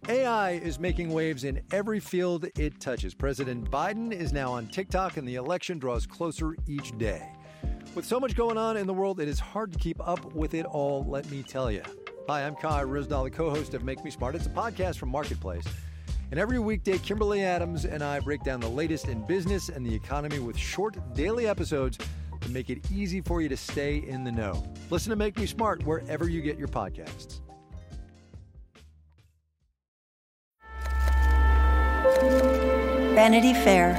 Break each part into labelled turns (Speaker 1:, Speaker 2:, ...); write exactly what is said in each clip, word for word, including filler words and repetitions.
Speaker 1: A I is making waves in every field it touches. President Biden is now on TikTok, and the election draws closer each day. With so much going on in the world, it is hard to keep up with it all, let me tell you. Hi, I'm Kai Ryssdal, the co-host of Make Me Smart. It's a podcast from Marketplace. And every weekday, Kimberly Adams and I break down the latest in business and the economy with short daily episodes to make it easy for you to stay in the know. Listen to Make Me Smart wherever you get your podcasts.
Speaker 2: Vanity Fair.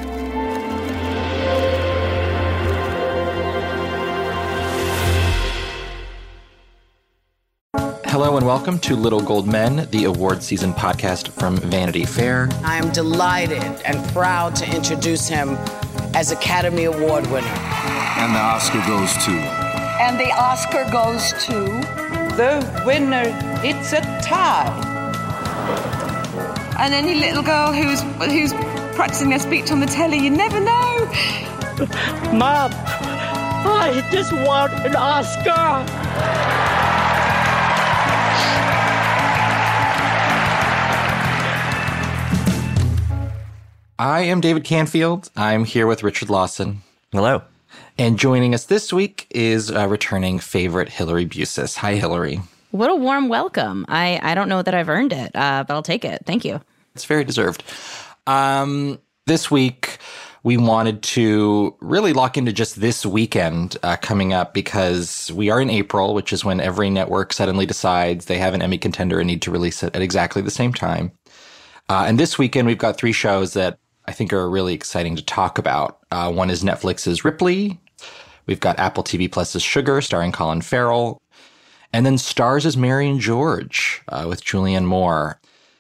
Speaker 3: Hello and welcome to Little Gold Men, the award season podcast from Vanity Fair.
Speaker 4: I am delighted and proud to introduce him as Academy Award winner.
Speaker 5: And the Oscar goes to...
Speaker 6: And the Oscar goes to...
Speaker 7: The winner, it's a tie.
Speaker 6: And any little girl who's who's practicing their speech on the telly, you never know.
Speaker 7: Mom, I just want an Oscar.
Speaker 3: I am David Canfield. I'm here with Richard Lawson.
Speaker 8: Hello.
Speaker 3: And joining us this week is a returning favorite, Hillary Busis. Hi, Hillary.
Speaker 9: What a warm welcome. I, I don't know that I've earned it, uh, but I'll take it. Thank you.
Speaker 3: It's very deserved. Um, this week, we wanted to really lock into just this weekend uh, coming up because we are in April, which is when every network suddenly decides they have an Emmy contender and need to release it at exactly the same time. Uh, and this weekend, we've got three shows that I think are really exciting to talk about. Uh, one is Netflix's Ripley. We've got Apple T V Plus's Sugar, starring Colin Farrell. And then Starz' Mary and George uh, with Julianne Moore.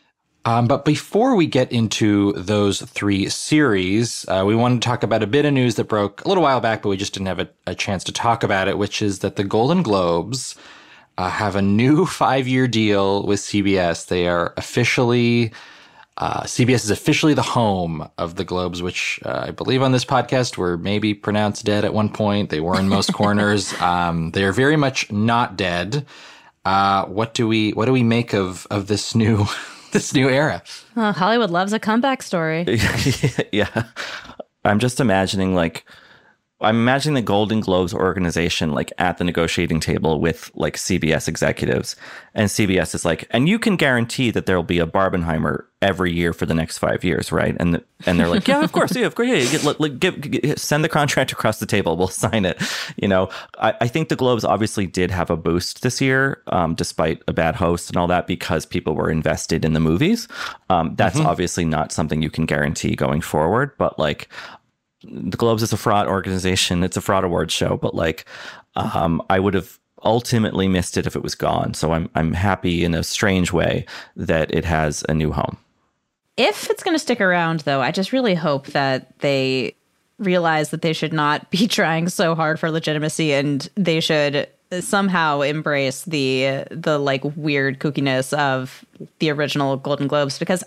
Speaker 3: Um, but before we get into those three series, uh, we wanted to talk about a bit of news that broke a little while back, but we just didn't have a, a chance to talk about it, which is that the Golden Globes uh, have a new five-year deal with C B S. They are officially... Uh, C B S is officially the home of the Globes, which uh, I believe on this podcast were maybe pronounced dead at one point. They were in most corners. Um, they are very much not dead. Uh, what do we what do we make of of this new this new era?
Speaker 9: Oh, Hollywood loves a comeback story.
Speaker 8: Yeah, I'm just imagining like. I'm imagining the Golden Globes organization like at the negotiating table with like C B S executives, and C B S is like, and you can guarantee that there will be a Barbenheimer every year for the next five years, right? And the, and they're like, yeah, of course, yeah, of course, yeah. Get, let, let, get, get, send the contract across the table, we'll sign it. You know, I, I think the Globes obviously did have a boost this year, um, despite a bad host and all that, because people were invested in the movies. Um, that's mm-hmm. obviously not something you can guarantee going forward, but like. The Globes is a fraud organization. It's a fraud awards show, but like, um, I would have ultimately missed it if it was gone. So I'm I'm happy in a strange way that it has a new home.
Speaker 9: If it's going to stick around, though, I just really hope that they realize that they should not be trying so hard for legitimacy, and they should somehow embrace the the like weird kookiness of the original Golden Globes, because.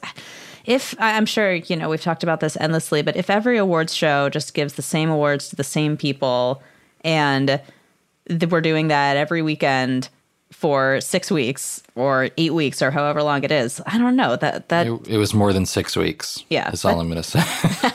Speaker 9: If I'm sure, you know, we've talked about this endlessly, but if every awards show just gives the same awards to the same people, and th- we're doing that every weekend for six weeks or eight weeks or however long it is, I don't know that that
Speaker 3: it, it was more than six weeks.
Speaker 9: Yeah,
Speaker 3: that's all I'm going to say.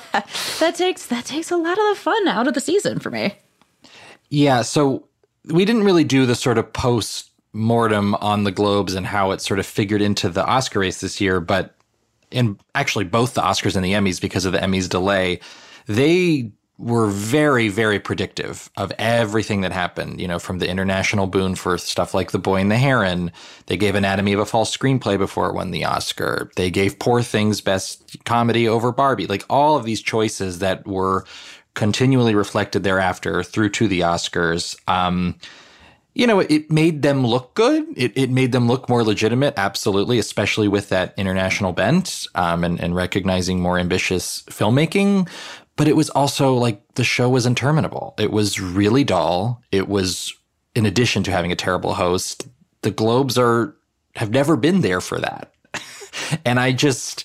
Speaker 9: that takes that takes a lot of the fun out of the season for me.
Speaker 3: Yeah, so we didn't really do the sort of post mortem on the Globes and how it sort of figured into the Oscar race this year, but. In actually both the Oscars and the Emmys, because of the Emmys delay, they were very, very predictive of everything that happened, you know, from the international boon for stuff like The Boy and the Heron. They gave Anatomy of a Fall screenplay before it won the Oscar. They gave Poor Things best comedy over Barbie. Like all of these choices that were continually reflected thereafter through to the Oscars. Um, You know, it made them look good. It, it made them look more legitimate, absolutely, especially with that international bent um, and, and recognizing more ambitious filmmaking. But it was also like the show was interminable. It was really dull. It was, in addition to having a terrible host, the Globes are have never been there for that. And I just,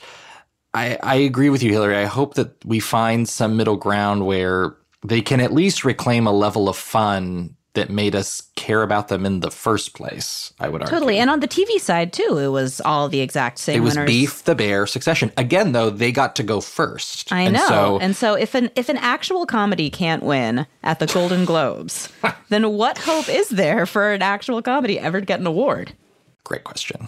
Speaker 3: I, I agree with you, Hillary. I hope that we find some middle ground where they can at least reclaim a level of fun that made us care about them in the first place, I would argue.
Speaker 9: Totally. And on the T V side, too, it was all the exact same
Speaker 3: It was
Speaker 9: winners.
Speaker 3: Beef, The Bear, Succession. Again, though, they got to go first.
Speaker 9: I
Speaker 3: and
Speaker 9: know.
Speaker 3: So,
Speaker 9: and so if an if an actual comedy can't win at the Golden Globes, then what hope is there for an actual comedy ever to get an award?
Speaker 3: Great question.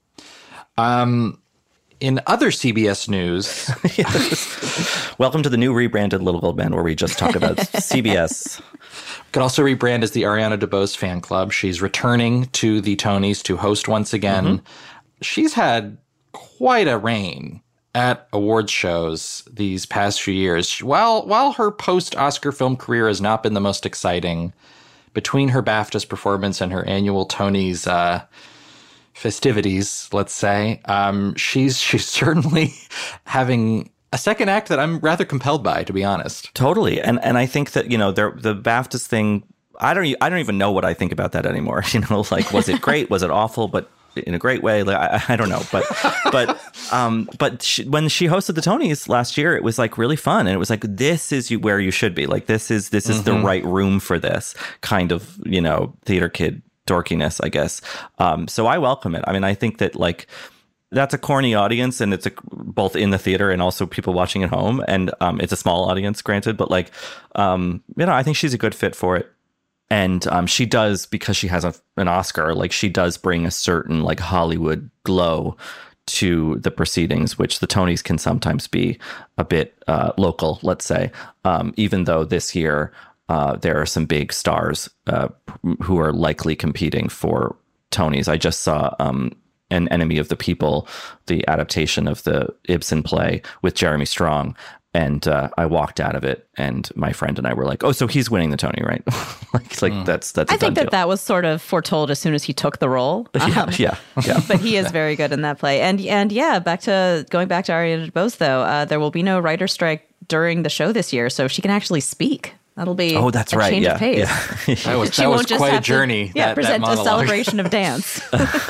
Speaker 3: Um, in other C B S news...
Speaker 8: Yes. Welcome to the new rebranded Little Gold Man, where we just talk about C B S.
Speaker 3: Could also rebrand as the Ariana DeBose fan club. She's returning to the Tonys to host once again. Mm-hmm. She's had quite a reign at awards shows these past few years. While while her post-Oscar film career has not been the most exciting, between her BAFTA's performance and her annual Tonys uh, festivities, let's say, um, she's she's certainly having a second act that I'm rather compelled by, to be honest.
Speaker 8: Totally. And and I think that, you know, the BAFTAs thing, I don't I don't even know what I think about that anymore. You know, like, was it great? Was it awful? But in a great way? Like, I, I don't know. But but um, but she, when she hosted the Tonys last year, it was like really fun. And it was like, this is you, where you should be. Like, this is this is mm-hmm. the right room for this kind of, you know, theater kid dorkiness, I guess. Um, so I welcome it. I mean, I think that, like, that's a corny audience, and it's a, both in the theater and also people watching at home. And um, it's a small audience, granted, but like, um, you know, I think she's a good fit for it. And um, she does, because she has a, an Oscar, like, she does bring a certain like Hollywood glow to the proceedings, which the Tonys can sometimes be a bit uh, local, let's say, um, even though this year uh, there are some big stars uh, who are likely competing for Tonys. I just saw um, An Enemy of the People, the adaptation of the Ibsen play with Jeremy Strong. And uh, I walked out of it, and my friend and I were like, "Oh, so he's winning the Tony, right?" like, like mm. that's that's. A
Speaker 9: I think that
Speaker 8: deal.
Speaker 9: that was sort of foretold as soon as he took the role.
Speaker 8: Yeah,
Speaker 9: um,
Speaker 8: yeah, yeah.
Speaker 9: But he is very good in that play, and and yeah, back to going back to Ariana DeBose though, uh, there will be no writer's strike during the show this year, so she can actually speak. That'll be
Speaker 8: oh, that's
Speaker 9: a
Speaker 8: right.
Speaker 9: change
Speaker 8: yeah,
Speaker 9: of pace.
Speaker 3: Yeah. that was, that was quite a journey.
Speaker 9: To, yeah,
Speaker 3: that,
Speaker 9: present
Speaker 3: that
Speaker 9: a celebration of dance.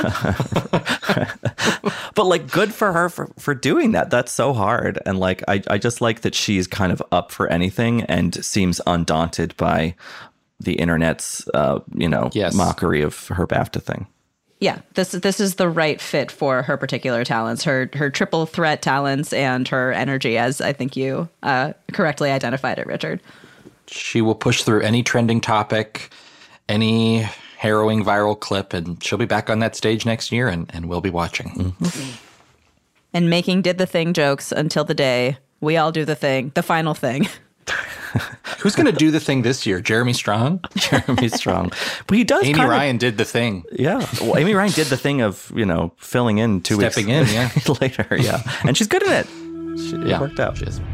Speaker 8: But like, good for her for, for doing that. That's so hard. And like, I, I just like that she's kind of up for anything and seems undaunted by the internet's, uh, you know,
Speaker 3: yes.
Speaker 8: mockery of her BAFTA thing.
Speaker 9: Yeah, this this is the right fit for her particular talents, her her triple threat talents and her energy, as I think you uh, correctly identified it, Richard.
Speaker 3: She will push through any trending topic, any harrowing viral clip, and she'll be back on that stage next year, and, and we'll be watching.
Speaker 9: Mm-hmm. And making did the thing jokes until the day we all do the thing, the final thing.
Speaker 3: Who's going to do the thing this year? Jeremy Strong?
Speaker 8: Jeremy Strong. But he does
Speaker 3: Amy
Speaker 8: kind
Speaker 3: Ryan
Speaker 8: of,
Speaker 3: did the thing.
Speaker 8: Yeah. Well, Amy Ryan did the thing of, you know, filling in two
Speaker 3: Stepping
Speaker 8: weeks.
Speaker 3: in, yeah.
Speaker 8: later, yeah. And she's good at it. She, it
Speaker 3: yeah,
Speaker 8: worked out.
Speaker 3: She is.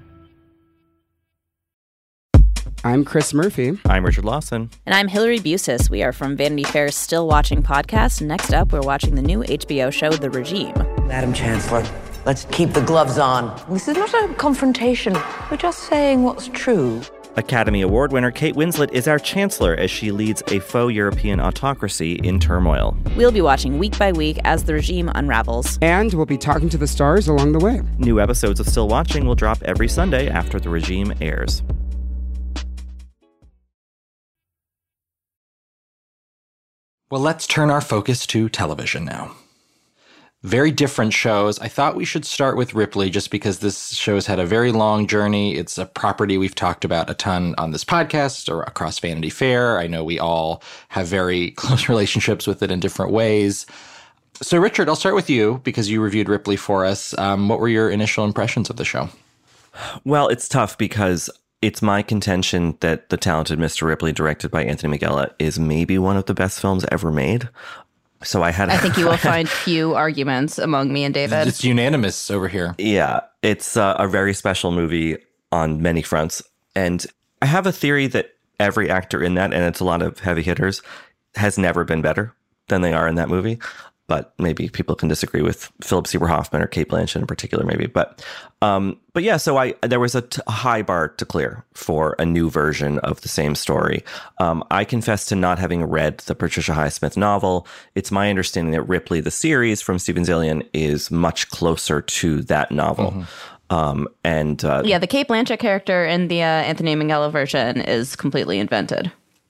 Speaker 2: I'm Chris Murphy.
Speaker 8: I'm Richard Lawson.
Speaker 10: And I'm Hillary Busis. We are from Vanity Fair's Still Watching podcast. Next up, we're watching the new H B O show, The Regime.
Speaker 4: Madam Chancellor, let's keep the gloves on. This is not a confrontation. We're just saying what's true.
Speaker 8: Academy Award winner Kate Winslet is our chancellor as she leads a faux European autocracy in turmoil.
Speaker 10: We'll be watching week by week as the regime unravels.
Speaker 2: And we'll be talking to the stars along the way.
Speaker 8: New episodes of Still Watching will drop every Sunday after The Regime airs.
Speaker 3: Well, let's turn our focus to television now. Very different shows. I thought we should start with Ripley just because this show's had a very long journey. It's a property we've talked about a ton on this podcast or across Vanity Fair. I know we all have very close relationships with it in different ways. So, Richard, I'll start with you because you reviewed Ripley for us. Um, what were your initial impressions of the show?
Speaker 8: Well, it's tough because it's my contention that The Talented Mister Ripley, directed by Anthony Minghella, is maybe one of the best films ever made. So I had.
Speaker 9: I think you will find few arguments among me and David.
Speaker 3: It's unanimous over here.
Speaker 8: Yeah, it's uh, a very special movie on many fronts. And I have a theory that every actor in that, and it's a lot of heavy hitters, has never been better than they are in that movie. But maybe people can disagree with Philip Seymour Hoffman or Cate Blanchett in particular, maybe. But um, but yeah, so I there was a, t- a high bar to clear for a new version of the same story. Um, I confess to not having read the Patricia Highsmith novel. It's my understanding that Ripley, the series from Steven Zalian, is much closer to that novel. Mm-hmm. Um, and uh,
Speaker 9: yeah, the Cate Blanchett character in the uh, Anthony Minghella version is completely invented.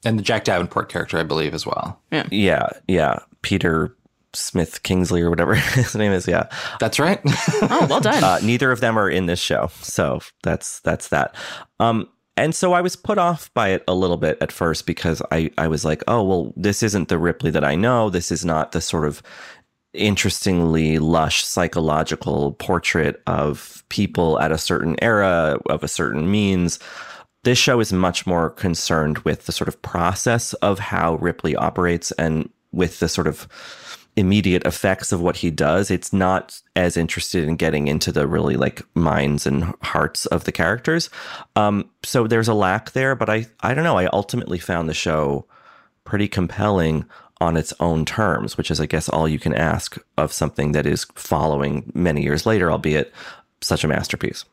Speaker 3: And the Jack Davenport character, I believe, as well.
Speaker 8: Yeah, yeah, yeah. Peter Smith Kingsley or whatever his name is. Yeah,
Speaker 3: that's right.
Speaker 9: Oh, well done.
Speaker 8: Uh, neither of them are in this show, so that's that's that. Um, and so I was put off by it a little bit at first because I I was like, oh well, this isn't the Ripley that I know. This is not the sort of interestingly lush psychological portrait of people at a certain era of a certain means. This show is much more concerned with the sort of process of how Ripley operates and with the sort of immediate effects of what he does. It's not as interested in getting into the really like minds and hearts of the characters. Um, so there's a lack there, but I, I don't know. I ultimately found the show pretty compelling on its own terms, which is, I guess, all you can ask of something that is following many years later, albeit such a masterpiece.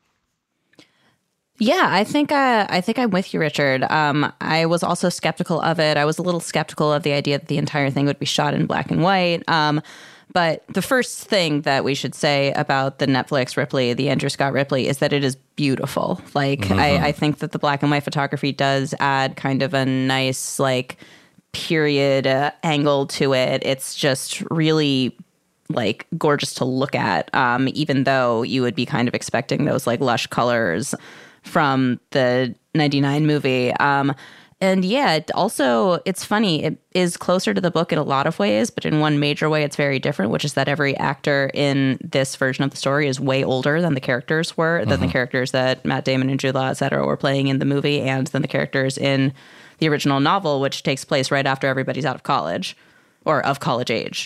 Speaker 9: Yeah, I think uh, I think I'm with you, Richard. Um, I was also skeptical of it. I was a little skeptical of the idea that the entire thing would be shot in black and white. Um, but the first thing that we should say about the Netflix Ripley, the Andrew Scott Ripley, is that it is beautiful. Like, mm-hmm. I, I think that the black and white photography does add kind of a nice, like, period uh, angle to it. It's just really like gorgeous to look at, um, even though you would be kind of expecting those like lush colors from the ninety-nine movie. Um, and yeah, it also, it's funny. It is closer to the book in a lot of ways, but in one major way, it's very different, which is that every actor in this version of the story is way older than the characters were, mm-hmm. than the characters that Matt Damon and Jude Law, et cetera, were playing in the movie, and than the characters in the original novel, which takes place right after everybody's out of college or of college age.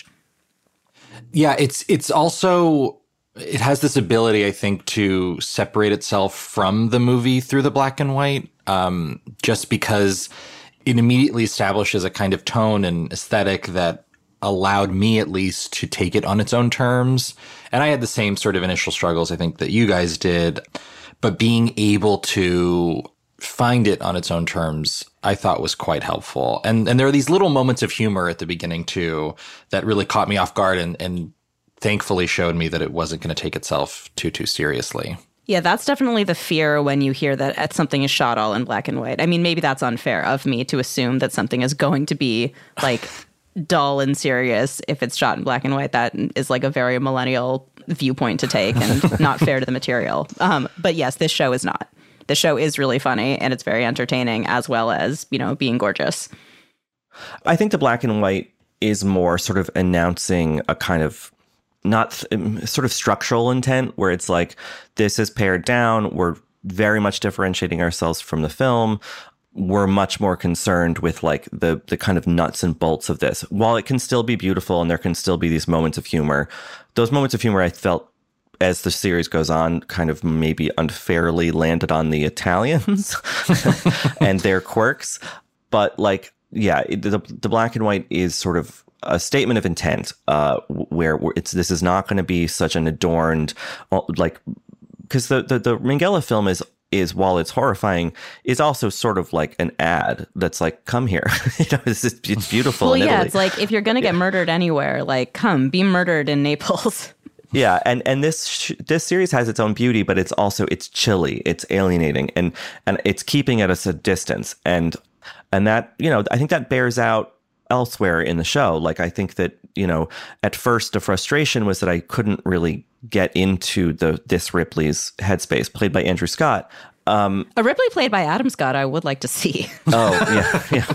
Speaker 3: Yeah, it's it's also, it has this ability, I think, to separate itself from the movie through the black and white, um, just because it immediately establishes a kind of tone and aesthetic that allowed me, at least, to take it on its own terms. And I had the same sort of initial struggles, I think, that you guys did. But being able to find it on its own terms, I thought was quite helpful. And and there are these little moments of humor at the beginning, too, that really caught me off guard and, and thankfully showed me that it wasn't going to take itself too, too seriously.
Speaker 9: Yeah, that's definitely the fear when you hear that something is shot all in black and white. I mean, maybe that's unfair of me to assume that something is going to be like dull and serious if it's shot in black and white. That is like a very millennial viewpoint to take and not fair to the material. Um, but yes, this show is not. The show is really funny and it's very entertaining, as well as, you know, being gorgeous.
Speaker 8: I think the black and white is more sort of announcing a kind of not th- sort of structural intent where it's like, this is pared down. We're very much differentiating ourselves from the film. We're much more concerned with like the the kind of nuts and bolts of this. While it can still be beautiful and there can still be these moments of humor, those moments of humor I felt as the series goes on, kind of maybe unfairly landed on the Italians and their quirks. But like, yeah, it, the, the black and white is sort of a statement of intent, uh, where it's this is not going to be such an adorned, like, because the, the the Minghella film is is while it's horrifying, is also sort of like an ad that's like, come here, you know, it's just, it's beautiful.
Speaker 9: Well,
Speaker 8: in
Speaker 9: yeah,
Speaker 8: Italy.
Speaker 9: it's like if you're gonna get murdered anywhere, like come be murdered in Naples.
Speaker 8: Yeah, and and this sh- this series has its own beauty, but it's also it's chilly, it's alienating, and and it's keeping at us a distance, and and that, you know, I think that bears out elsewhere in the show. Like, I think that, you know, at first the frustration was that I couldn't really get into the this Ripley's headspace, played by Andrew Scott. Um,
Speaker 9: a Ripley played by Adam Scott, I would like to see.
Speaker 8: Oh yeah, yeah.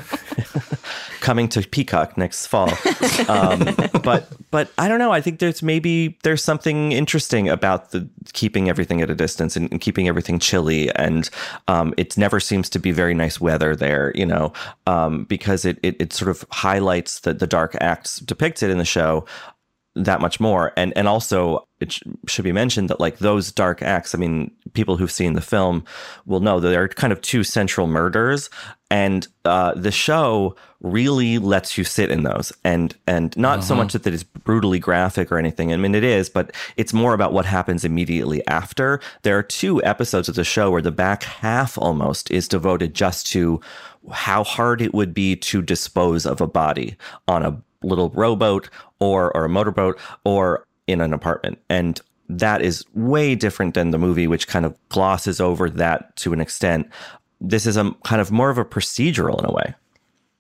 Speaker 8: Coming to Peacock next fall. Um, but but I don't know. I think there's maybe there's something interesting about the keeping everything at a distance and, and keeping everything chilly. And um, it never seems to be very nice weather there, you know, um, because it, it it sort of highlights the, the dark acts depicted in the show that much more. And and also it sh- should be mentioned that like those dark acts, I mean, people who've seen the film will know that there are kind of two central murders, and uh, the show really lets you sit in those, and and not uh-huh. so much that it's brutally graphic or anything. I mean, it is, but it's more about what happens immediately after. There are two episodes of the show where the back half almost is devoted just to how hard it would be to dispose of a body on a little rowboat or or a motorboat or in an apartment. And that is way different than the movie, which kind of glosses over that to an extent. This is a kind of more of a procedural in a way.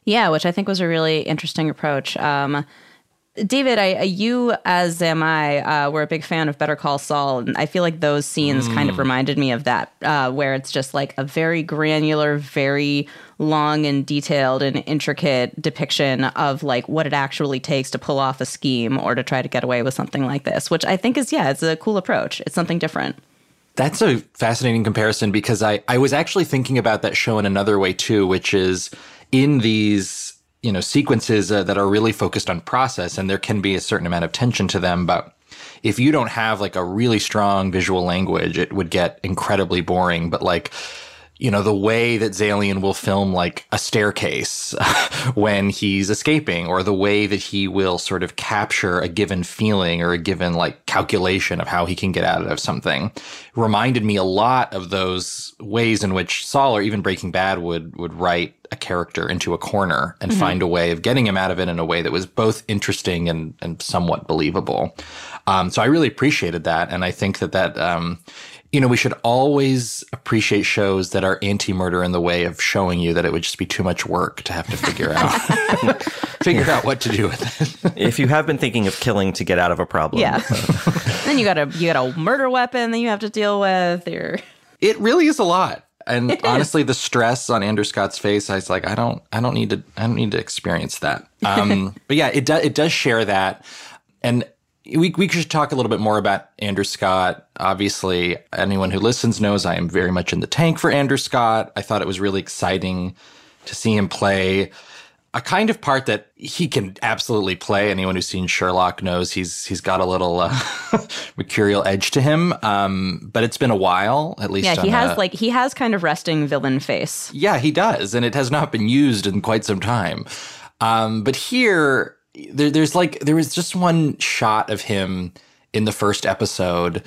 Speaker 9: Yeah, which I think was a really interesting approach. Um, David, I, you, as am I, uh, were a big fan of Better Call Saul, and I feel like those scenes mm. kind of reminded me of that, uh, where it's just like a very granular, very long and detailed and intricate depiction of like what it actually takes to pull off a scheme or to try to get away with something like this, which I think is, yeah, it's a cool approach. It's something different.
Speaker 3: That's a fascinating comparison because I, I was actually thinking about that show in another way too, which is in these, you know, sequences uh, that are really focused on process, and there can be a certain amount of tension to them. But if you don't have like a really strong visual language, it would get incredibly boring. But like, you know, the way that Zalian will film like a staircase when he's escaping, or the way that he will sort of capture a given feeling or a given like calculation of how he can get out of something, reminded me a lot of those ways in which Saul or even Breaking Bad would would write a character into a corner and mm-hmm. find a way of getting him out of it in a way that was both interesting and, and somewhat believable. Um, so I really appreciated that. And I think that that, um, you know, we should always appreciate shows that are anti-murder in the way of showing you that it would just be too much work to have to figure out figure out what to do with it.
Speaker 8: If you have been thinking of killing to get out of a problem.
Speaker 9: Yeah. Then you got a you got a murder weapon that you have to deal with. You're...
Speaker 3: It really is a lot. And honestly, the stress on Andrew Scott's face, I was like, I don't I don't need to I don't need to experience that. Um, but yeah, it does it does share that. And We we should talk a little bit more about Andrew Scott. Obviously, anyone who listens knows I am very much in the tank for Andrew Scott. I thought it was really exciting to see him play a kind of part that he can absolutely play. Anyone who's seen Sherlock knows he's he's got a little uh, mercurial edge to him. Um, but it's been a while, at least.
Speaker 9: Yeah, he has
Speaker 3: a,
Speaker 9: like he has kind of resting villain face.
Speaker 3: Yeah, he does, and it has not been used in quite some time. Um, but here. There, there's like, there was just one shot of him in the first episode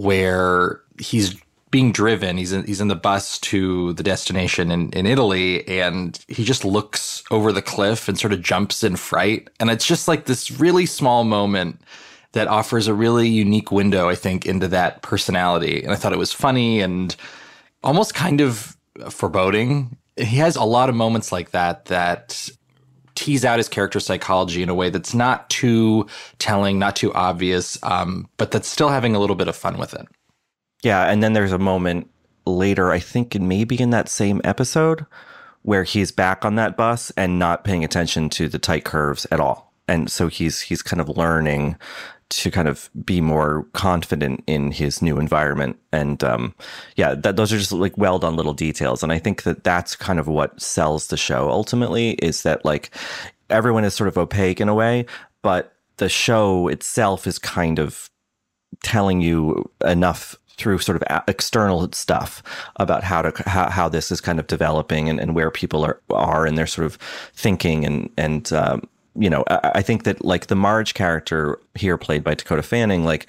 Speaker 3: where he's being driven. He's in, he's in the bus to the destination in, in Italy, and he just looks over the cliff and sort of jumps in fright. And it's just like this really small moment that offers a really unique window, I think, into that personality. And I thought it was funny and almost kind of foreboding. He has a lot of moments like that that tease out his character psychology in a way that's not too telling, not too obvious, um, but that's still having a little bit of fun with it.
Speaker 8: Yeah, and then there's a moment later, I think maybe in that same episode, where he's back on that bus and not paying attention to the tight curves at all. And so he's he's kind of learning to kind of be more confident in his new environment. And um, yeah, that, those are just like well done little details. And I think that that's kind of what sells the show ultimately, is that like everyone is sort of opaque in a way, but the show itself is kind of telling you enough through sort of external stuff about how to how, how this is kind of developing and, and where people are are in their sort of thinking and and um, you know, I, I think that like the Marge character here played by Dakota Fanning, like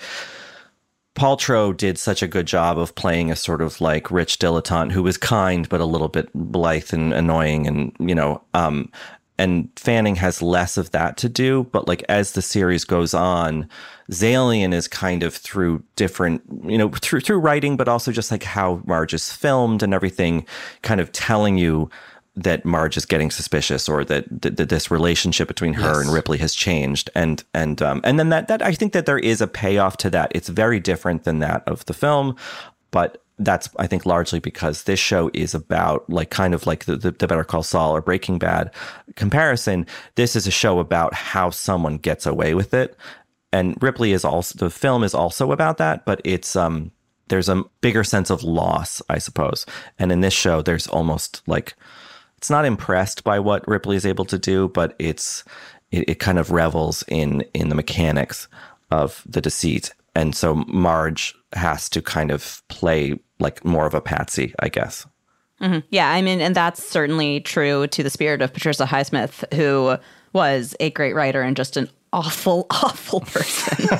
Speaker 8: Paltrow did such a good job of playing a sort of like rich dilettante who was kind but a little bit blithe and annoying, and you know, um, and Fanning has less of that to do. But like as the series goes on, Zalian is kind of through different, you know, through through writing, but also just like how Marge is filmed and everything, kind of telling you that Marge is getting suspicious, or that, that, that this relationship between her yes. and Ripley has changed. And, and, um, and then that, that, I think that there is a payoff to that. It's very different than that of the film, but that's, I think, largely because this show is about like, kind of like the, the, the Better Call Saul or Breaking Bad comparison. This is a show about how someone gets away with it. And Ripley is also, the film is also about that, but it's, um, there's a bigger sense of loss, I suppose. And in this show, there's almost like, it's not impressed by what Ripley is able to do, but it's it, it kind of revels in in the mechanics of the deceit. And so Marge has to kind of play like more of a patsy, I guess.
Speaker 9: Mm-hmm. Yeah, I mean, and that's certainly true to the spirit of Patricia Highsmith, who was a great writer and just an awful, awful person.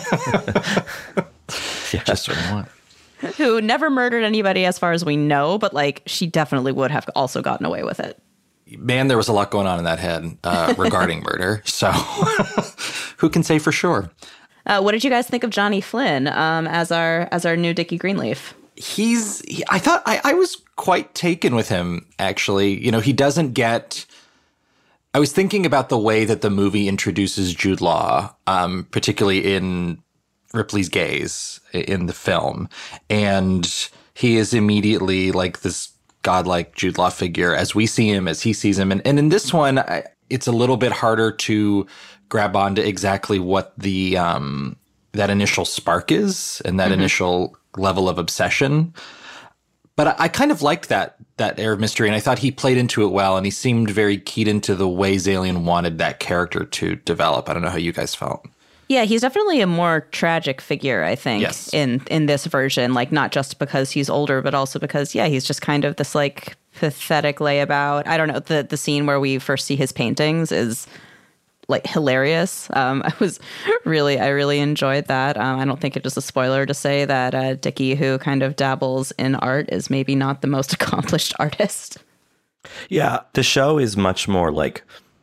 Speaker 3: Yeah, just what I want.
Speaker 9: Who never murdered anybody as far as we know, but like she definitely would have also gotten away with it.
Speaker 3: Man, there was a lot going on in that head uh, regarding murder. So who can say for sure?
Speaker 9: Uh, what did you guys think of Johnny Flynn um, as our as our new Dickie Greenleaf?
Speaker 3: He's, he, I thought I, I was quite taken with him, actually. You know, he doesn't get I was thinking about the way that the movie introduces Jude Law, um, particularly in Ripley's gaze in the film. And he is immediately like this godlike Jude Law figure as we see him, as he sees him. And, and in this one, I, it's a little bit harder to grab onto exactly what the um, that initial spark is and that mm-hmm. initial level of obsession. But I, I kind of liked that that air of mystery, and I thought he played into it well, and he seemed very keyed into the way Zalian wanted that character to develop. I don't know how you guys felt.
Speaker 9: Yeah, he's definitely a more tragic figure, I think,
Speaker 3: yes.
Speaker 9: in, in this version. Like, not just because he's older, but also because, yeah, he's just kind of this, like, pathetic layabout. I don't know, the, the scene where we first see his paintings is, like, hilarious. Um, I was really, I really enjoyed that. Um, I don't think it is a spoiler to say that uh, Dickie, who kind of dabbles in art, is maybe not the most accomplished artist.
Speaker 8: Yeah, the show is much more like,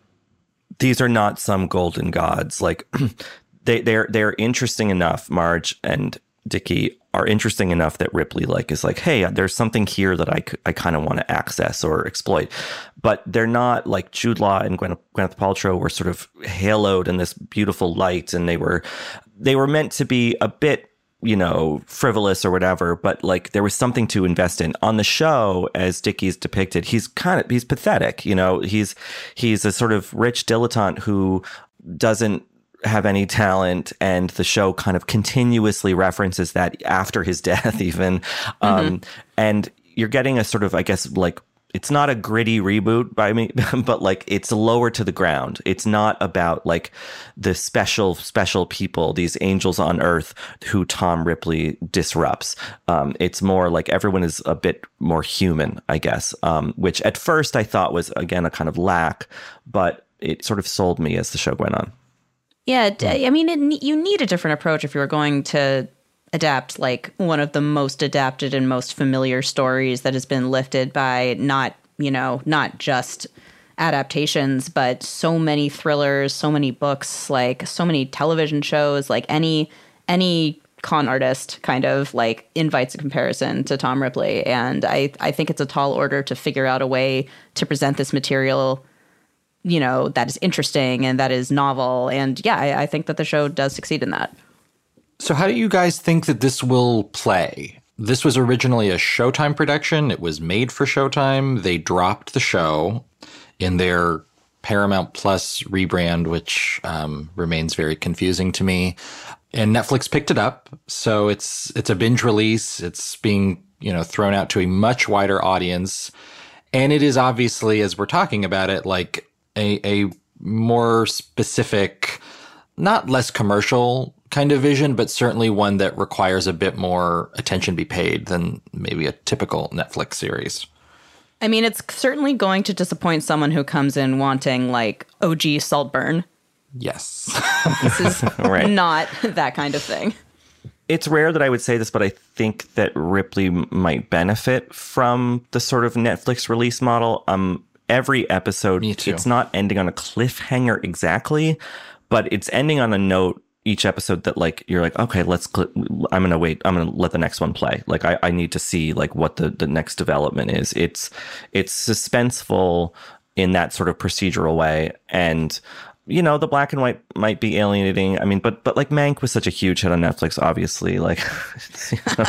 Speaker 8: these are not some golden gods. Like, they, they're they're interesting enough. Marge and Dickie are interesting enough that Ripley like is like, hey, there's something here that I, I kind of want to access or exploit. But they're not like Jude Law and Gwyneth, Gwyneth Paltrow were sort of haloed in this beautiful light, and they were they were meant to be a bit, you know, frivolous or whatever, but like there was something to invest in. On the show, as Dickie's depicted, he's kind of he's pathetic, you know, he's he's a sort of rich dilettante who doesn't have any talent, and the show kind of continuously references that after his death even. Mm-hmm. Um, and you're getting a sort of, I guess, like, it's not a gritty reboot by me, but like it's lower to the ground. It's not about like the special, special people, these angels on Earth who Tom Ripley disrupts. Um, it's more like everyone is a bit more human, I guess, um, which at first I thought was, again, a kind of lack, but it sort of sold me as the show went on.
Speaker 9: Yeah, I mean, it, you need a different approach if you were going to adapt like one of the most adapted and most familiar stories that has been lifted by not, you know, not just adaptations, but so many thrillers, so many books, like so many television shows, like any any con artist kind of like invites a comparison to Tom Ripley. And I, I think it's a tall order to figure out a way to present this material, you know, that is interesting and that is novel. And yeah, I, I think that the show does succeed in that.
Speaker 3: So how do you guys think that this will play? This was originally a Showtime production. It was made for Showtime. They dropped the show in their Paramount Plus rebrand, which um, remains very confusing to me. And Netflix picked it up. So it's it's a binge release. It's being, you know, thrown out to a much wider audience. And it is obviously, as we're talking about it, like a, a more specific, not less commercial kind of vision, but certainly one that requires a bit more attention be paid than maybe a typical Netflix series.
Speaker 9: I mean, it's certainly going to disappoint someone who comes in wanting like O G Saltburn.
Speaker 3: Yes.
Speaker 9: This is
Speaker 8: right.
Speaker 9: not that kind of thing.
Speaker 8: It's rare that I would say this, but I think that Ripley might benefit from the sort of Netflix release model. Um, every episode, it's not ending on a cliffhanger exactly, but it's ending on a note each episode that like, you're like, okay, let's, cl- I'm going to wait. I'm going to let the next one play. Like I, I need to see like what the, the next development is. It's, it's suspenseful in that sort of procedural way. And, you know, the black and white might be alienating. I mean, but but like Mank was such a huge hit on Netflix, obviously. Like, you know,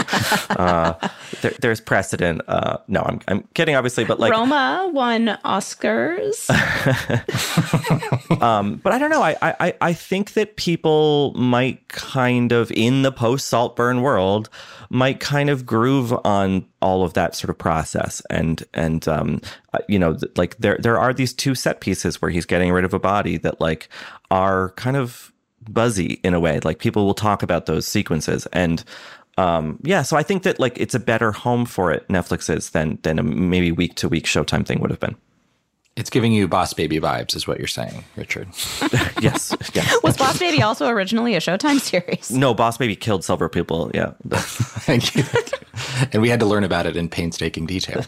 Speaker 8: uh, there, there's precedent. Uh, no, I'm I'm kidding, obviously, but like
Speaker 9: Roma won Oscars.
Speaker 8: um, but I don't know. I, I I think that people might kind of in the post Saltburn world might kind of groove on all of that sort of process. And, and, um, you know, like there, there are these two set pieces where he's getting rid of a body that like are kind of buzzy in a way. Like people will talk about those sequences. And, um, yeah, so I think that like it's a better home for it, Netflix is, than, than a maybe week to week Showtime thing would have been.
Speaker 3: It's giving you Boss Baby vibes is what you're saying, Richard.
Speaker 8: yes, yes.
Speaker 9: Was Boss Baby also originally a Showtime series?
Speaker 8: No, Boss Baby killed several people, yeah.
Speaker 3: Thank you. And we had to learn about it in painstaking detail.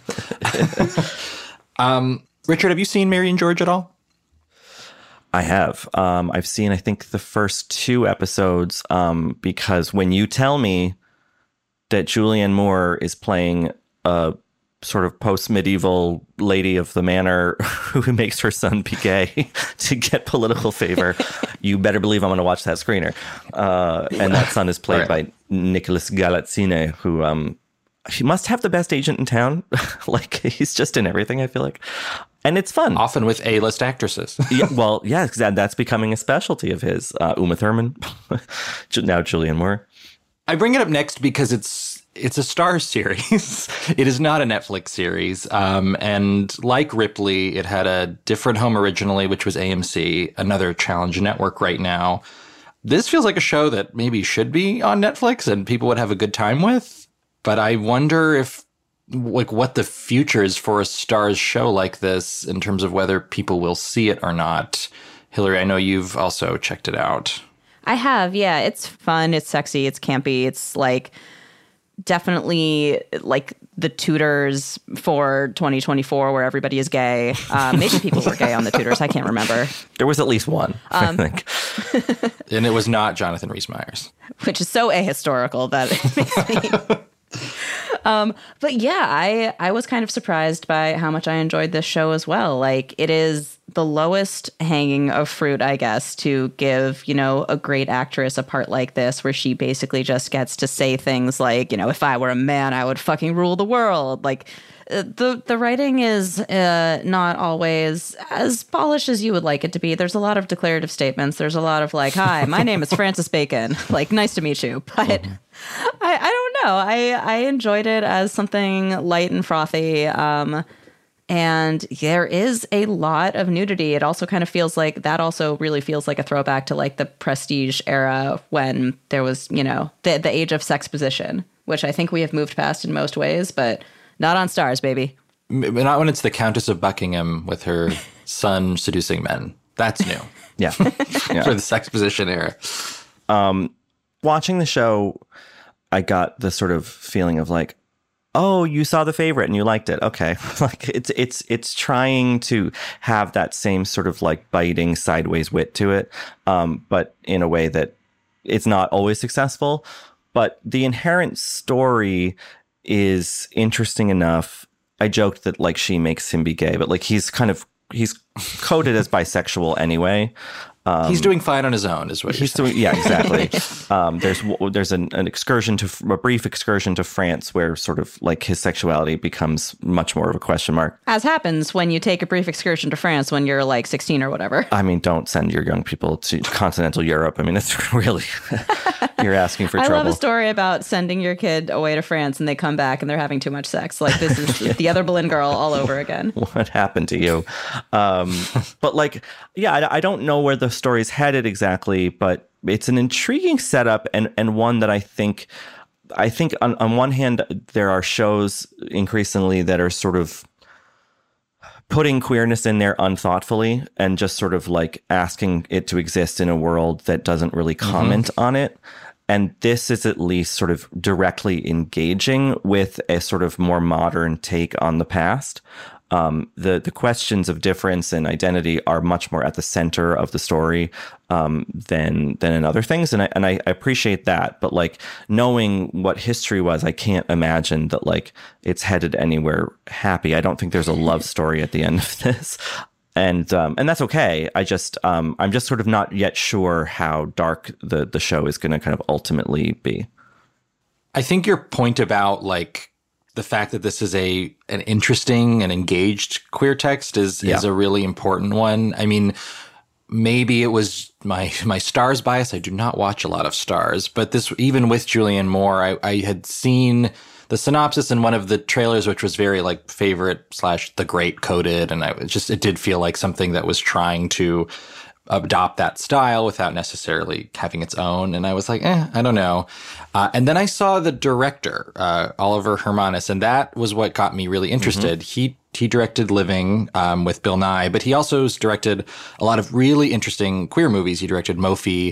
Speaker 3: um, Richard, have you seen Mary and George at all?
Speaker 8: I have. Um, I've seen, I think, the first two episodes um, because when you tell me that Julianne Moore is playing a sort of post-medieval lady of the manor who makes her son be gay to get political favor. You better believe I'm going to watch that screener. Uh, and that son is played right. by Nicholas Galatzine, who um, he must have the best agent in town. Like, he's just in everything, I feel like. And it's fun.
Speaker 3: Often with A-list actresses.
Speaker 8: yeah, well, yeah, that, that's becoming a specialty of his. Uh, Uma Thurman, now Julianne Moore.
Speaker 3: I bring it up next because it's it's a Starz series. It is not a Netflix series. Um, and like Ripley, it had a different home originally, which was A M C, another Challenge network right now. This feels like a show that maybe should be on Netflix and people would have a good time with. But I wonder if, like, what the future is for a Starz show like this in terms of whether people will see it or not. Hillary, I know you've also checked it out.
Speaker 9: I have, yeah. It's fun. It's sexy. It's campy. It's like definitely like the Tudors for twenty twenty-four where everybody is gay. Um, maybe people were gay on the Tudors. I can't remember.
Speaker 8: There was at least one, um, I think.
Speaker 3: And it was not Jonathan Rhys-Meyers.
Speaker 9: Which is so ahistorical that it makes me... Um, but yeah, I, I was kind of surprised by how much I enjoyed this show as well. Like, it is the lowest hanging of fruit, I guess, to give, you know, a great actress a part like this, where she basically just gets to say things like, you know, if I were a man, I would fucking rule the world. Like, uh, the, the writing is uh, not always as polished as you would like it to be. There's a lot of declarative statements. There's a lot of like, hi, my name is Francis Bacon. Like, nice to meet you. But mm-hmm. I, I don't know. I, I enjoyed it as something light and frothy. Um, and there is a lot of nudity. It also kind of feels like that also really feels like a throwback to like the Prestige era when there was, you know, the, the age of sexposition, which I think we have moved past in most ways, but not on Starz, baby.
Speaker 3: Not when it's the Countess of Buckingham with her son seducing men. That's new.
Speaker 8: Yeah. yeah.
Speaker 3: For the sexposition era.
Speaker 8: Um, watching the show, I got the sort of feeling of like, oh, you saw The Favorite and you liked it. Okay. Like it's it's it's trying to have that same sort of like biting sideways wit to it, um, but in a way that it's not always successful. But the inherent story is interesting enough. I joked that like she makes him be gay, but like he's kind of he's coded as bisexual anyway.
Speaker 3: Um, he's doing fine on his own, is what
Speaker 8: he's
Speaker 3: you're
Speaker 8: doing. Yeah, exactly. um, there's there's an, an excursion to a brief excursion to France where sort of like his sexuality becomes much more of a question mark.
Speaker 9: As happens when you take a brief excursion to France when you're like sixteen or whatever.
Speaker 8: I mean, don't send your young people to continental Europe. I mean, it's really you're asking for
Speaker 9: I
Speaker 8: trouble.
Speaker 9: I love a story about sending your kid away to France and they come back and they're having too much sex. Like this is yeah. the other Boleyn girl all over again.
Speaker 8: What happened to you? Um, but like, yeah, I, I don't know where the story's headed exactly, but it's an intriguing setup and, and one that I think, I think on, on one hand, there are shows increasingly that are sort of putting queerness in there unthoughtfully and just sort of like asking it to exist in a world that doesn't really comment mm-hmm. on it. And this is at least sort of directly engaging with a sort of more modern take on the past. Um, the, the questions of difference and identity are much more at the center of the story um, than than in other things. And I, and I appreciate that. But like knowing what history was, I can't imagine that like it's headed anywhere happy. I don't think there's a love story at the end of this. And um, and that's okay. I just um, I'm just sort of not yet sure how dark the, the show is going to kind of ultimately be.
Speaker 3: I think your point about like the fact that this is a an interesting and engaged queer text is yeah. is a really important one. I mean, maybe it was my my Starz bias. I do not watch a lot of Starz, but this even with Julianne Moore, I, I had seen the synopsis in one of the trailers, which was very like favorite slash the great coded, and I it just it did feel like something that was trying to adopt that style without necessarily having its own. And I was like, eh, I don't know. Uh, and then I saw the director, uh, Oliver Hermanus, and that was what got me really interested. Mm-hmm. He he directed Living um, with Bill Nye, but he also directed a lot of really interesting queer movies. He directed Mophie,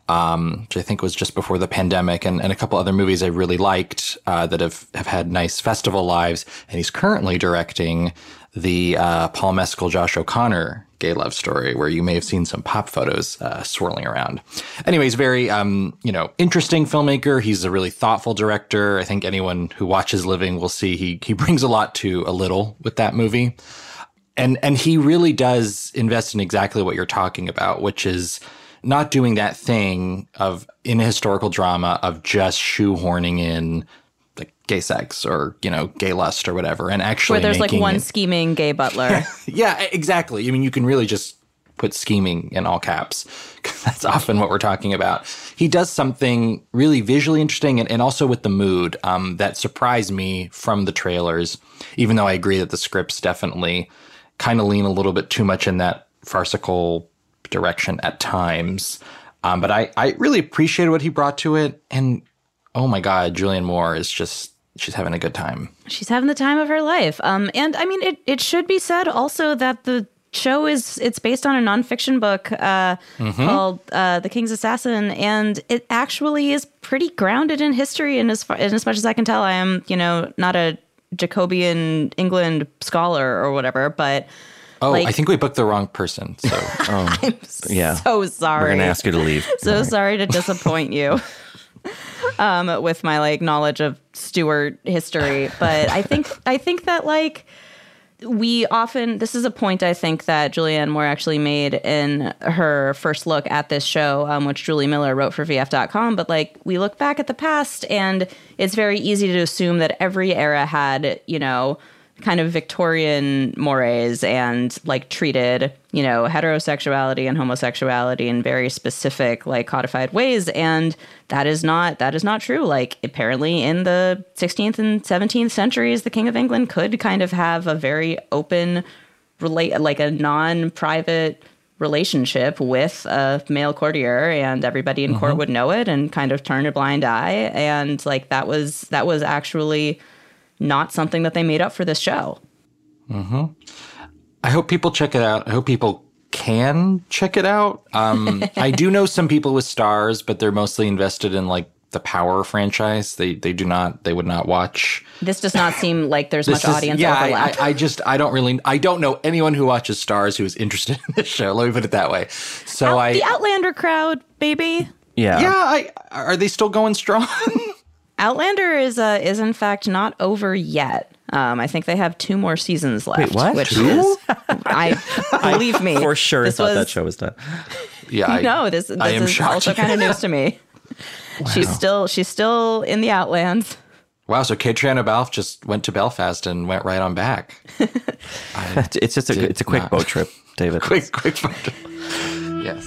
Speaker 3: um, which I think was just before the pandemic, and, and a couple other movies I really liked uh, that have, have had nice festival lives. And he's currently directing the uh, Paul Mescal, Josh O'Connor gay love story, where you may have seen some pop photos uh, swirling around. Anyways, very, um, you know, interesting filmmaker. He's a really thoughtful director. I think anyone who watches Living will see he he brings a lot to a little with that movie. And and he really does invest in exactly what you're talking about, which is not doing that thing of, in a historical drama, of just shoehorning in like gay sex or, you know, gay lust or whatever, and actually
Speaker 9: where there's like one
Speaker 3: it,
Speaker 9: scheming gay butler.
Speaker 3: Yeah, exactly. I mean, you can really just put scheming in all caps, because that's often what we're talking about. He does something really visually interesting, and, and also with the mood um, that surprised me from the trailers, even though I agree that the scripts definitely kind of lean a little bit too much in that farcical direction at times. Um, but I, I really appreciated what he brought to it. And oh my God, Julianne Moore is just, she's having a good time.
Speaker 9: She's having the time of her life. Um, and I mean, it, it should be said also that the show is, it's based on a nonfiction book uh, mm-hmm. called uh, The King's Assassin. And it actually is pretty grounded in history. And as far, and as much as I can tell, I am, you know, not a Jacobean England scholar or whatever, but
Speaker 3: Oh,
Speaker 9: like,
Speaker 3: I think we booked the wrong person. So
Speaker 8: um,
Speaker 9: I'm
Speaker 8: yeah.
Speaker 9: so sorry.
Speaker 8: We're going to ask you to leave.
Speaker 9: So sorry to disappoint you um, with my like knowledge of Stuart history. But I think I think that like we often, this is a point I think that Julianne Moore actually made in her first look at this show, um, which Julie Miller wrote for V F dot com. But like we look back at the past, and it's very easy to assume that every era had, you know, kind of Victorian mores and like treated, you know, heterosexuality and homosexuality in very specific, like codified ways. And that is not, that is not true. Like apparently in the sixteenth and seventeenth centuries, the King of England could kind of have a very open, relate, like a non-private relationship with a male courtier, and everybody in mm-hmm. court would know it and kind of turn a blind eye. And like, that was, that was actually not something that they made up for this show.
Speaker 3: Mm-hmm. I hope people check it out. I hope people can check it out. Um, I do know some people with Stars, but they're mostly invested in like the Power franchise. They they do not, they would not watch.
Speaker 9: This does not seem like there's much
Speaker 3: is,
Speaker 9: audience
Speaker 3: yeah,
Speaker 9: overlap.
Speaker 3: I, I just, I don't really, I don't know anyone who watches Stars who is interested in this show. Let me put it that way. So
Speaker 9: Out,
Speaker 3: I.
Speaker 9: The Outlander crowd, baby.
Speaker 8: Yeah.
Speaker 3: Yeah. I, are they still going strong?
Speaker 9: Outlander is uh, is in fact not over yet. Um, I think they have two more seasons left.
Speaker 8: Wait, what?
Speaker 9: Which
Speaker 8: Two?
Speaker 9: is, I believe me,
Speaker 8: for sure
Speaker 9: this
Speaker 8: thought
Speaker 9: was,
Speaker 8: that show was done.
Speaker 3: Yeah, I,
Speaker 9: no, this, this
Speaker 3: I am
Speaker 9: is
Speaker 3: shocked.
Speaker 9: also kind of news to me. Wow. She's still she's still in the Outlands.
Speaker 3: Wow, so Catriona Balfe just went to Belfast and went right on back.
Speaker 8: It's just a it's a quick
Speaker 3: not.
Speaker 8: boat trip, David.
Speaker 3: quick quick boat trip. Yes.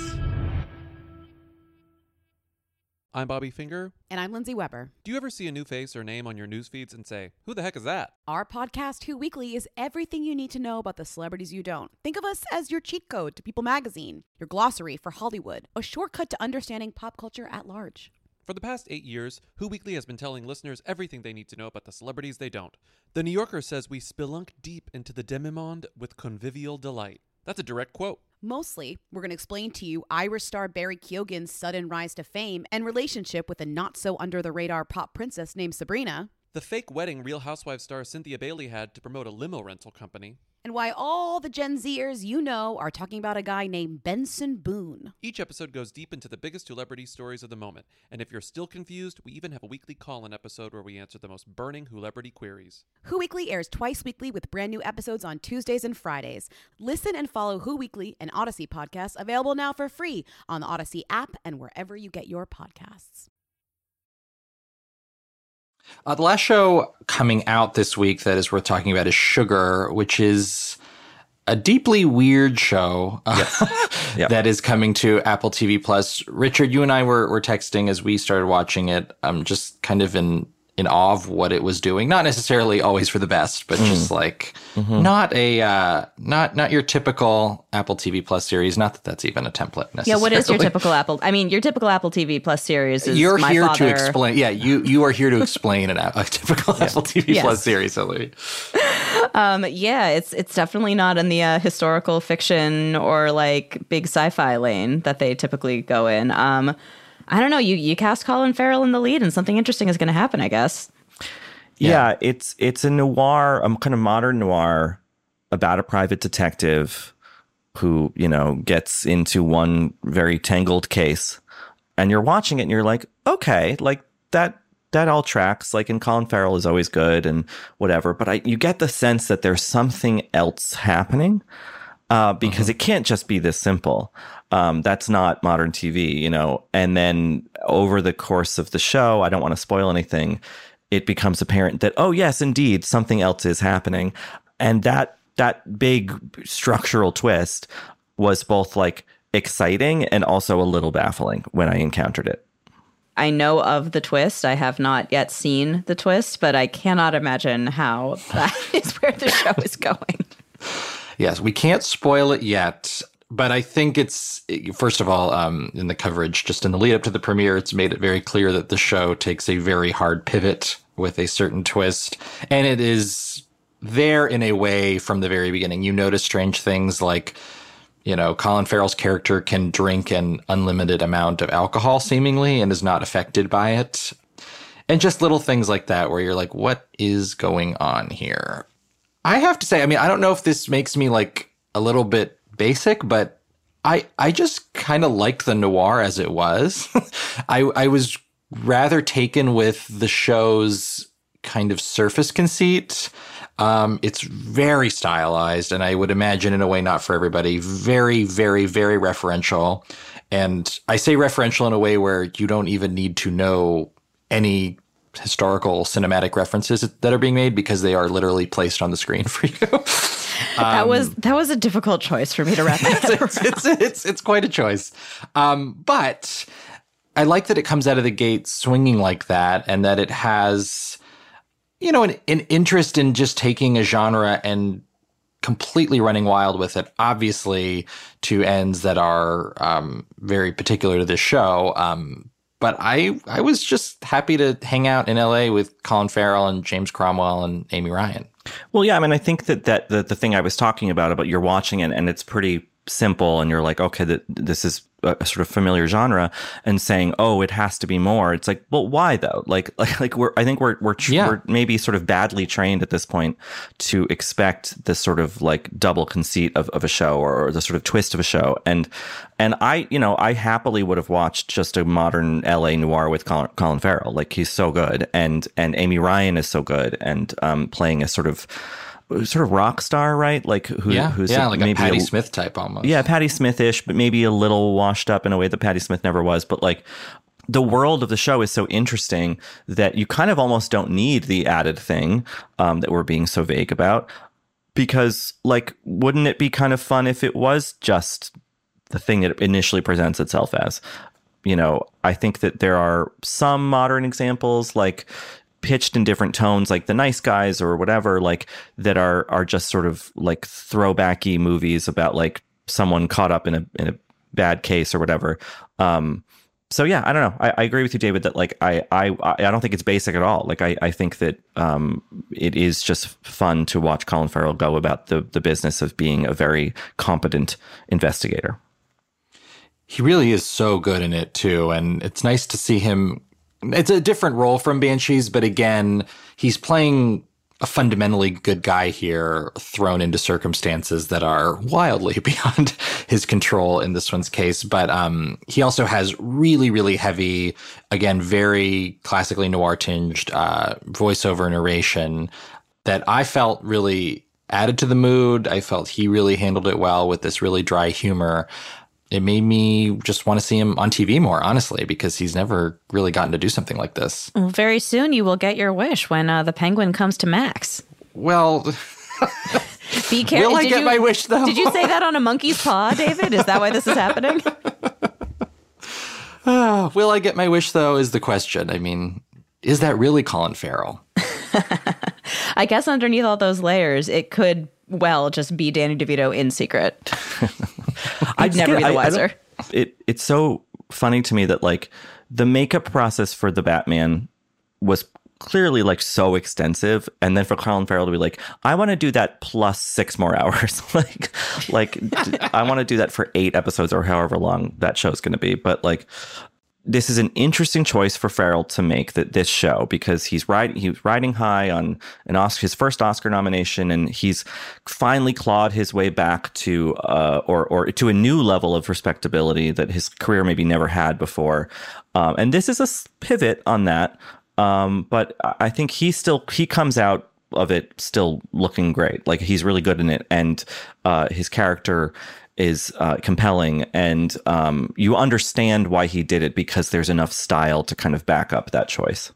Speaker 11: I'm Bobby Finger.
Speaker 12: And I'm Lindsay Weber.
Speaker 11: Do you ever see a new face or name on your news feeds and say, who the heck is that?
Speaker 12: Our podcast, Who Weekly, is everything you need to know about the celebrities you don't. Think of us as your cheat code to People magazine, your glossary for Hollywood, a shortcut to understanding pop culture at large.
Speaker 11: For the past eight years, Who Weekly has been telling listeners everything they need to know about the celebrities they don't. The New Yorker says we spelunk deep into the demi-monde with convivial delight. That's a direct quote.
Speaker 12: Mostly, we're going to explain to you Irish star Barry Keoghan's sudden rise to fame and relationship with a not-so-under-the-radar pop princess named Sabrina.
Speaker 11: The fake wedding Real Housewives star Cynthia Bailey had to promote a limo rental company.
Speaker 12: And why all the Gen Zers you know are talking about a guy named Benson Boone.
Speaker 11: Each episode goes deep into the biggest celebrity stories of the moment. And if you're still confused, we even have a weekly call-in episode where we answer the most burning celebrity queries.
Speaker 12: Who Weekly airs twice weekly with brand new episodes on Tuesdays and Fridays. Listen and follow Who Weekly, an Odyssey podcast, available now for free on the Odyssey app and wherever you get your podcasts.
Speaker 3: Uh, the last show coming out this week that is worth talking about is Sugar, which is a deeply weird show uh,
Speaker 8: yes. yep.
Speaker 3: that is coming to Apple T V Plus. Richard, you and I were, were texting as we started watching it, um, just kind of in in awe of what it was doing. Not necessarily always for the best, but mm. just like mm-hmm. not a uh, not not your typical Apple T V Plus series. Not that that's even a template necessarily.
Speaker 9: Yeah, what is your typical Apple? I mean, your typical Apple T V Plus series is
Speaker 3: You're
Speaker 9: My
Speaker 3: here
Speaker 9: Father.
Speaker 3: to explain. Yeah, you you are here to explain an, a typical yeah. Apple T V
Speaker 9: yes.
Speaker 3: Plus series. Hillary.
Speaker 9: Um, yeah, it's it's definitely not in the uh, historical fiction or like big sci-fi lane that they typically go in. Um, I don't know. You you cast Colin Farrell in the lead, and something interesting is going to happen, I guess.
Speaker 8: Yeah. yeah, it's it's a noir, a kind of modern noir about a private detective who, you know, gets into one very tangled case, and you're watching it and you're like, okay, like that that all tracks. Like, and Colin Farrell is always good and whatever, but I you get the sense that there's something else happening. Uh, because mm-hmm. it can't just be this simple. Um, that's not modern T V, you know. And then over the course of the show, I don't want to spoil anything, it becomes apparent that, oh, yes, indeed, something else is happening. And that that big structural twist was both like exciting and also a little baffling when I encountered it.
Speaker 9: I know of the twist. I have not yet seen the twist, but I cannot imagine how that is where the show is going.
Speaker 3: Yes, we can't spoil it yet, but I think it's, first of all, um, in the coverage, just in the lead up to the premiere, it's made it very clear that the show takes a very hard pivot with a certain twist. And it is there in a way from the very beginning. You notice strange things like, you know, Colin Farrell's character can drink an unlimited amount of alcohol seemingly and is not affected by it. And just little things like that where you're like, what is going on here? I have to say, I mean, I don't know if this makes me like a little bit basic, but I I just kind of liked the noir as it was. I I was rather taken with the show's kind of surface conceit. Um, it's very stylized, and I would imagine in a way not for everybody, very, very, very referential. And I say referential in a way where you don't even need to know any historical cinematic references that are being made because they are literally placed on the screen for you. um,
Speaker 9: that was that was a difficult choice for me to wrap my head around.
Speaker 3: It's, it's, it's, it's quite a choice. Um, but I like that it comes out of the gate swinging like that, and that it has, you know, an, an interest in just taking a genre and completely running wild with it, obviously to ends that are um, very particular to this show. Um, But I I was just happy to hang out in L A with Colin Farrell and James Cromwell and Amy Ryan.
Speaker 8: Well, yeah, I mean, I think that, that the, the thing I was talking about, about you're watching it and it's pretty simple and you're like, okay, that this is a sort of familiar genre, and saying, oh, it has to be more. It's like, well, why though? Like, like, like we're, I think we're, we're, yeah. we're maybe sort of badly trained at this point to expect this sort of like double conceit of, of a show, or, or the sort of twist of a show. And, and I, you know, I happily would have watched just a modern L A noir with Colin, Colin Farrell. Like, he's so good. And, and Amy Ryan is so good. And, um, playing a sort of, sort of rock star, right? Like who,
Speaker 3: yeah,
Speaker 8: who's
Speaker 3: yeah,
Speaker 8: a,
Speaker 3: like
Speaker 8: maybe
Speaker 3: a Patti
Speaker 8: a,
Speaker 3: Smith type almost.
Speaker 8: Yeah, Patti Smith-ish, but maybe a little washed up in a way that Patti Smith never was. But like, the world of the show is so interesting that you kind of almost don't need the added thing um, that we're being so vague about, because like, wouldn't it be kind of fun if it was just the thing that it initially presents itself as? You know, I think that there are some modern examples, like pitched in different tones, like The Nice Guys or whatever, like that are are just sort of like throwbacky movies about like someone caught up in a in a bad case or whatever. Um, so yeah, I don't know. I, I agree with you, David, that like I I I don't think it's basic at all. Like I I think that um, it is just fun to watch Colin Farrell go about the the business of being a very competent investigator.
Speaker 3: He really is so good in it too, and it's nice to see him. It's a different role from Banshees, but again, he's playing a fundamentally good guy here, thrown into circumstances that are wildly beyond his control in this one's case. But um, he also has really, really heavy, again, very classically noir tinged uh, voiceover narration that I felt really added to the mood. I felt he really handled it well with this really dry humor. It made me just want to see him on T V more, honestly, because he's never really gotten to do something like this.
Speaker 9: Well, very soon you will get your wish when uh, the Penguin comes to Max.
Speaker 3: Well,
Speaker 9: be careful.
Speaker 3: Will I
Speaker 9: did
Speaker 3: get
Speaker 9: you,
Speaker 3: my wish, though?
Speaker 9: Did you say that on a monkey's paw, David? Is that why this is happening?
Speaker 3: uh, will I get my wish, though, is the question. I mean, is that really Colin Farrell?
Speaker 9: I guess underneath all those layers, it could, well, just be Danny DeVito in secret. I'd never be the wiser.
Speaker 8: I, I it it's so funny to me that like the makeup process for the Batman was clearly like so extensive, and then for Colin Farrell to be like, I want to do that plus six more hours. like, like I want to do that for eight episodes or however long that show's going to be. But like, this is an interesting choice for Farrell to make that this show, because he's riding he was riding high on an Oscar, his first Oscar nomination, and he's finally clawed his way back to uh, or or to a new level of respectability that his career maybe never had before. Um, and this is a pivot on that. Um, but I think he still he comes out of it still looking great. Like, he's really good in it, and uh, his character is uh, compelling, and um, you understand why he did it because there's enough style to kind of back up that choice.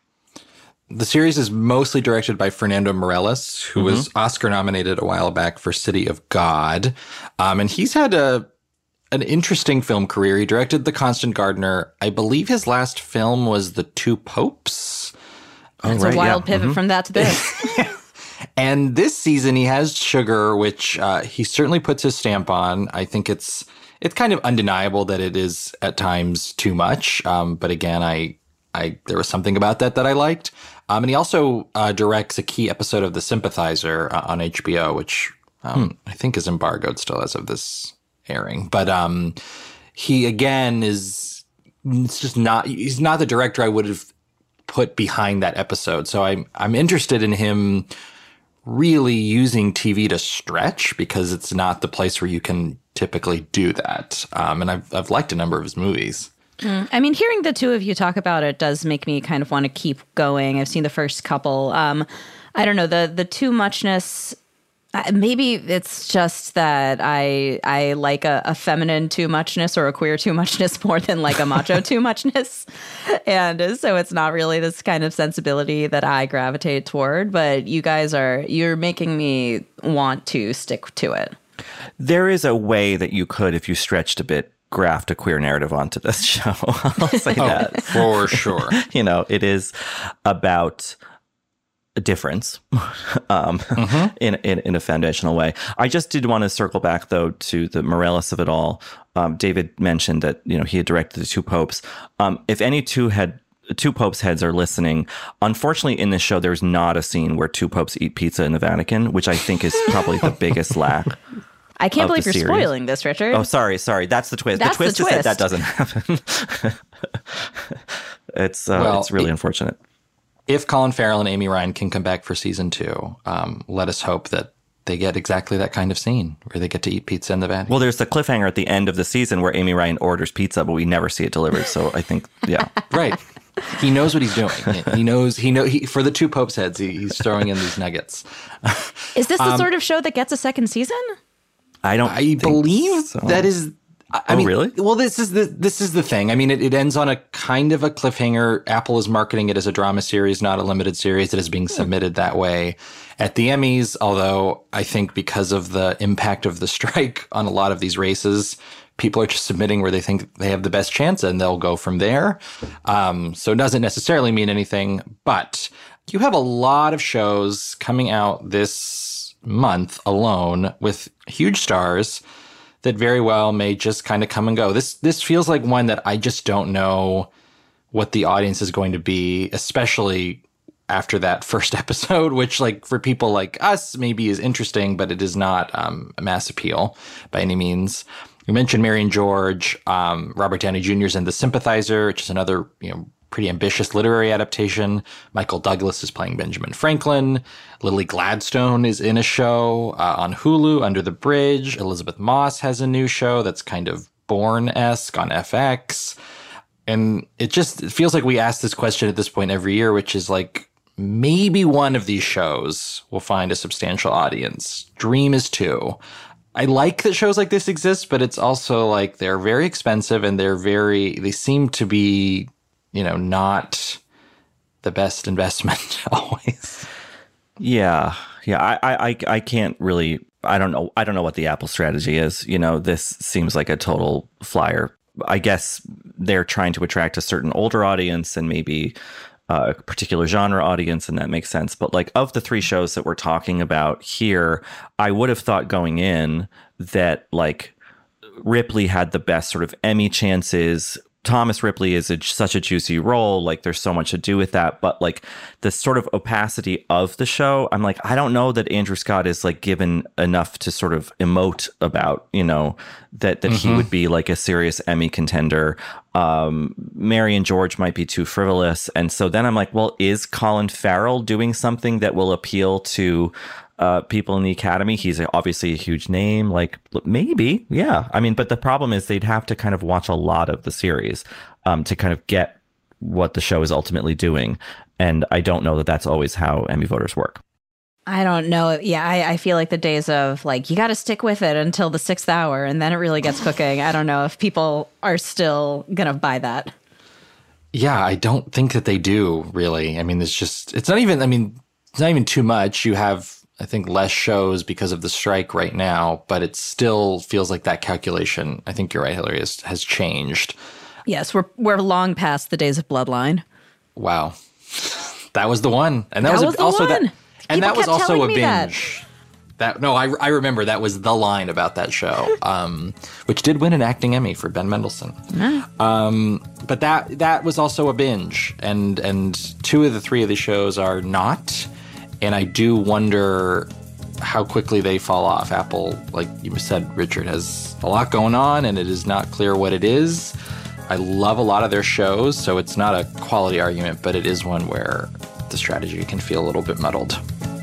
Speaker 3: The series is mostly directed by Fernando Meirelles, who mm-hmm. was Oscar nominated a while back for City of God. Um, and he's had a an interesting film career. He directed The Constant Gardener. I believe his last film was The Two Popes.
Speaker 9: That's oh, right, a wild yeah. pivot mm-hmm. from that to this.
Speaker 3: And this season he has Sugar, which uh, he certainly puts his stamp on. I think it's it's kind of undeniable that it is at times too much. Um, but again, I I there was something about that that I liked. Um, and he also uh, directs a key episode of The Sympathizer uh, on H B O, which um, hmm. I think is embargoed still as of this airing. But um, he again is it's just not he's not the director I would have put behind that episode. So I'm I'm interested in him really using T V to stretch, because it's not the place where you can typically do that. Um, and I've I've liked a number of his movies.
Speaker 9: Mm. I mean, hearing the two of you talk about it does make me kind of want to keep going. I've seen the first couple. Um, I don't know, the the too muchness. Uh, maybe it's just that I I like a, a feminine too muchness or a queer too muchness more than like a macho too muchness. And so it's not really this kind of sensibility that I gravitate toward. But you guys are, you're making me want to stick to it.
Speaker 8: There is a way that you could, if you stretched a bit, graft a queer narrative onto this show. I'll say
Speaker 3: oh,
Speaker 8: that.
Speaker 3: For sure.
Speaker 8: You know, it is about a difference um, mm-hmm. in, in in a foundational way. I just did want to circle back, though, to the Meirelles of it all. Um, David mentioned that, you know, he had directed The Two Popes. Um, if any two had Two Popes heads are listening, unfortunately, in this show, there's not a scene where two popes eat pizza in the Vatican, which I think is probably the biggest lack.
Speaker 9: I can't believe you're
Speaker 8: series.
Speaker 9: spoiling this, Richard.
Speaker 8: Oh, sorry, sorry. That's the twist.
Speaker 9: That's
Speaker 8: the twist
Speaker 9: the
Speaker 8: is
Speaker 9: twist.
Speaker 8: that that doesn't happen. it's uh,
Speaker 3: well,
Speaker 8: it's really
Speaker 3: it,
Speaker 8: unfortunate.
Speaker 3: If Colin Farrell and Amy Ryan can come back for season two, um, let us hope that they get exactly that kind of scene where they get to eat pizza in the Vatican.
Speaker 8: Well, there's the cliffhanger at the end of the season where Amy Ryan orders pizza, but we never see it delivered. So I think, yeah.
Speaker 3: Right. He knows what he's doing. He knows, he know he, for the two Popes heads, he, he's throwing in these nuggets.
Speaker 9: Is this the
Speaker 3: um,
Speaker 9: sort of show that gets a second season?
Speaker 8: I don't
Speaker 3: I believe so. that is... I
Speaker 8: oh,
Speaker 3: mean,
Speaker 8: really?
Speaker 3: Well, this is the this is the thing. I mean, it, it ends on a kind of a cliffhanger. Apple is marketing it as a drama series, not a limited series. It is being submitted that way at the Emmys. Although I think because of the impact of the strike on a lot of these races, people are just submitting where they think they have the best chance, and they'll go from there. Um, so it doesn't necessarily mean anything. But you have a lot of shows coming out this month alone with huge stars that very well may just kind of come and go. This this feels like one that I just don't know what the audience is going to be, especially after that first episode, which, like, for people like us maybe is interesting, but it is not um, a mass appeal by any means. You mentioned Marion George, um, Robert Downey Junior is in The Sympathizer, which is another, you know, pretty ambitious literary adaptation. Michael Douglas is playing Benjamin Franklin. Lily Gladstone is in a show uh, on Hulu, Under the Bridge. Elizabeth Moss has a new show that's kind of Bourne-esque on F X. And it just it feels like we ask this question at this point every year, which is like, maybe one of these shows will find a substantial audience. Dream is two. I like that shows like this exist, but it's also like they're very expensive and they're very, they seem to be, you know, not the best investment always.
Speaker 8: Yeah. Yeah. I, I, I can't really, I don't know. I don't know what the Apple strategy is. You know, this seems like a total flyer. I guess they're trying to attract a certain older audience and maybe uh, a particular genre audience, and that makes sense. But like, of the three shows that we're talking about here, I would have thought going in that like Ripley had the best sort of Emmy chances, Thomas Ripley is a, such a juicy role. Like, there's so much to do with that. But like the sort of opacity of the show, I'm like, I don't know that Andrew Scott is like given enough to sort of emote about, you know, that, that mm-hmm. he would be like a serious Emmy contender. Um, Mary and George might be too frivolous. And so then I'm like, well, is Colin Farrell doing something that will appeal to uh, people in the Academy? He's obviously a huge name. Like, maybe, yeah. I mean, but the problem is they'd have to kind of watch a lot of the series um, to kind of get what the show is ultimately doing. And I don't know that that's always how Emmy voters work.
Speaker 9: I don't know. Yeah, I, I feel like the days of like, you got to stick with it until the sixth hour and then it really gets cooking. I don't know if people are still going to buy that.
Speaker 3: Yeah, I don't think that they do, really. I mean, it's just, it's not even, I mean, it's not even too much. You have, I think, less shows because of the strike right now, but it still feels like that calculation, I think you're right, Hillary, has, has changed.
Speaker 9: Yes, we're we're long past the days of Bloodline.
Speaker 3: Wow. That was the one. And that, that was, was a, also
Speaker 9: one.
Speaker 3: that. And
Speaker 9: People
Speaker 3: that was also a binge.
Speaker 9: That.
Speaker 3: that no, I, I remember that was the line about that show, um, which did win an acting Emmy for Ben Mendelsohn. Mm. Um, but that that was also a binge, and and two of the three of the shows are not. And I do wonder how quickly they fall off. Apple, like you said, Richard, has a lot going on, and it is not clear what it is. I love a lot of their shows, so it's not a quality argument, but it is one where the strategy can feel a little bit muddled.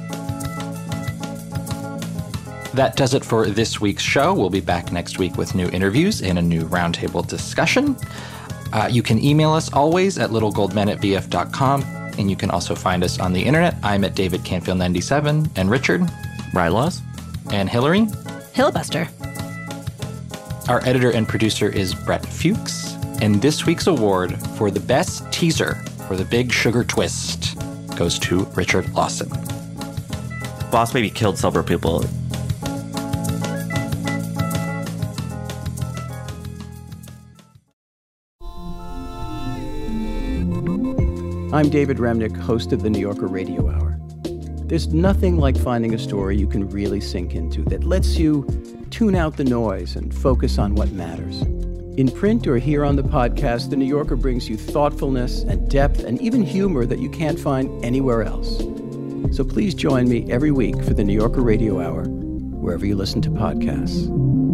Speaker 3: That does it for this week's show. We'll be back next week with new interviews and a new roundtable discussion. Uh, you can email us always at littlegoldmen at b f dot com, and you can also find us on the internet. I'm at David Canfield ninety-seven, and Richard,
Speaker 8: Rylaws,
Speaker 3: and Hillary,
Speaker 9: Hillebuster.
Speaker 3: Our editor and producer is Brett Fuchs, and this week's award for the best teaser for the Big Sugar Twist goes to Richard Lawson.
Speaker 8: Boss Baby killed several people.
Speaker 13: I'm David Remnick, host of the New Yorker Radio Hour. There's nothing like finding a story you can really sink into that lets you tune out the noise and focus on what matters. In print or here on the podcast, The New Yorker brings you thoughtfulness and depth and even humor that you can't find anywhere else. So please join me every week for the New Yorker Radio Hour, wherever you listen to podcasts.